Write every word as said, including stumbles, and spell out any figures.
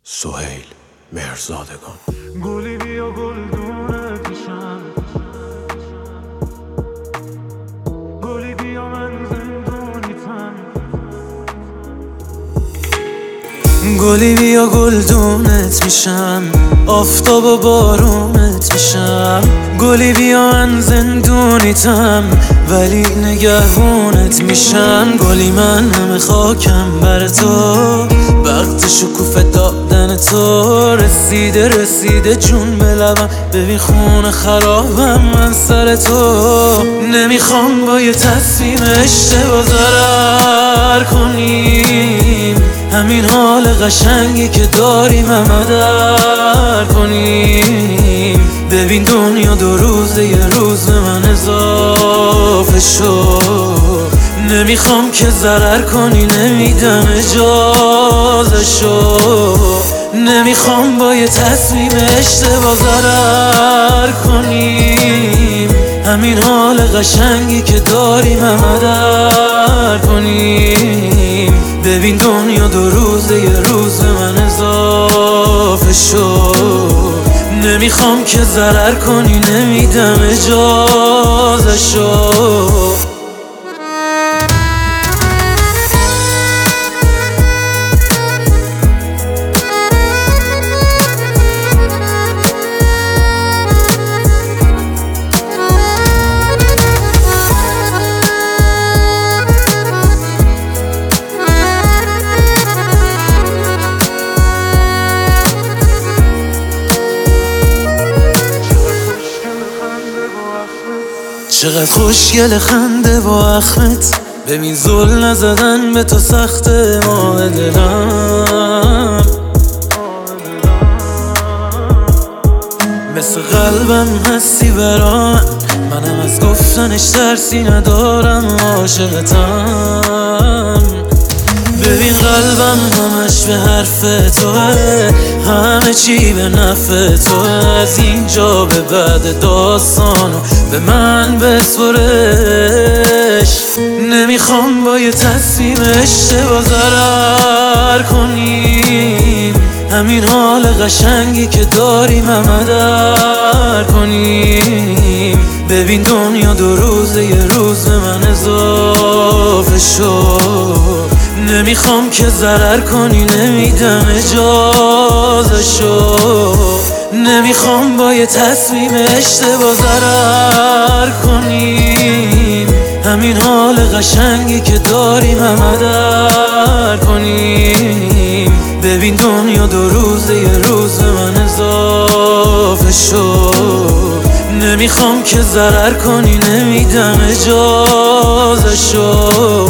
سهیل مهرزادگان. گلی بیا گلدونت میشم، گلی بیا من زندونیتم، گلی بیا گلدونت میشم، آفتاب و بارونت میشم. گلی بیا من زندونیتم ولی نگهبونت میشم. گلی من همه خاکم بر تو، وقت شکوفه دادن تو رسیده رسیده جون به لبم. ببین خونه خرابم من سر تو، نمیخوام با یه تصمیم اشتباه ضرر کنیم. همین حال قشنگی که داریم همه در کنیم. ببین دنیا دو روزه یه روز به من اضافه شد. نمیخوام که ضرر کنی، نمیدم اجازه شو. نمیخوام با یه تصمیم اشتباه ضرر کنیم. همین حال قشنگی که داریم همه در کنیم. ببین دنیا دو روزه یه روز به من اضافه شد. نمیخوام که ضرر کنی، نمیدم اجازه شو. چقدر خوشگل خنده با اخمت، ببین زل نزدن به تو سخته. ماه دلم مثل قلبم هستی برام، منم از گفتنش ترسی ندارم. عاشقتم ببین قلبم همش به حرف توه، همه چی به نفع توه. از اینجا به بعد داستانو به من بسپرش. نمیخوام با یه تصمیم اشتباه ضرر کنیم. همین حال قشنگی که داریم همه در کنیم. ببین دنیا دو روزه یه روز به من اضافه شد. نمیخوام که ضرر کنی، نمیدم اجازه شو. نمیخوام با یه تصمیم اشتباه ضرر کنیم. همین حال قشنگی که داریم همه در کنیم. ببین دنیا دو روزه یه روز به من اضافه شد. نمیخوام که ضرر کنی، نمیدم اجازه شو.